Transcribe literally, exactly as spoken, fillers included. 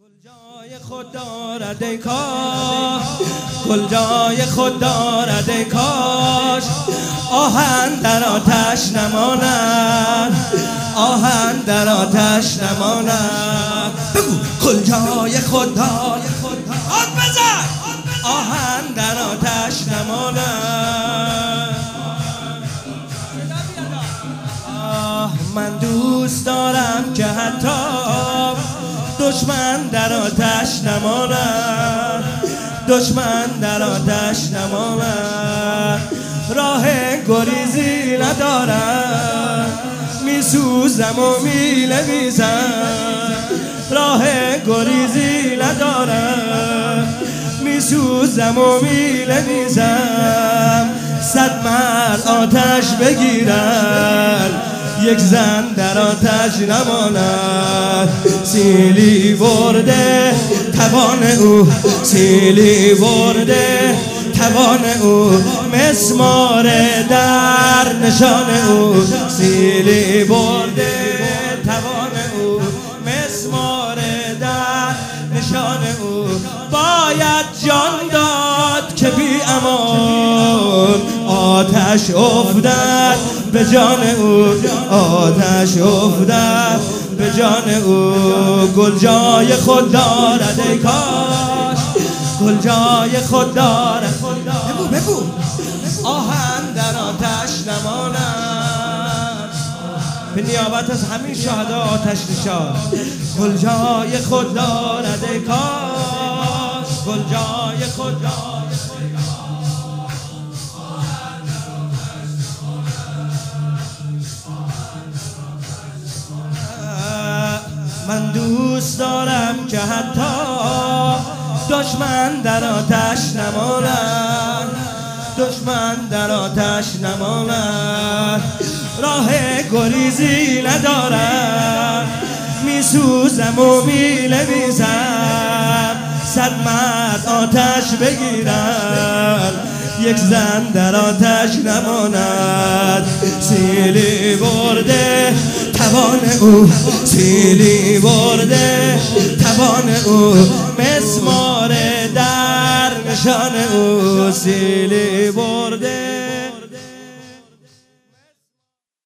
جای خود دارد ای کاش، گل جای خود دارد ای کاش، آهن در آتش نماند، آهن در آتش نماند. گل جای خود دارد آد بزن، آهن در آتش نماند. آه من دوست دارم که حتی دشمن در آتش نماند، دشمن در آتش نماند. راه گریزی ندارم، میسوزم و میلمیزم. راه گریزی ندارم، میسوزم و میلمیزم. صد مرد آتش بگیرن، یک زن در آتش نماند. سیلی برده توان او، سیلی برده توان او، مسمار در نشان او. سیلی برده توان او، مسمار در نشان او. باید جان داد که بی امان آتش افتد به جان او، آتش افتد به جان او. گل جای خود دارد ای کاش، گل جای خود دارد. بگو بگو آهن در آتش نماند، به نیابت از همین شهدا آتش نشان. گل جای خود دارد ای کاش، گل جای خود دارد. من دوست دارم که حتی دشمن در آتش نماند، دشمن در آتش نماند. راه گریزی ندارم، میسوزم و میلمیزم. صد مرد آتش بگیرن، یک زن در آتش نماند. سیلی برده توان او، سیلی برده توان او، مسمار در نشان او. سیلی برده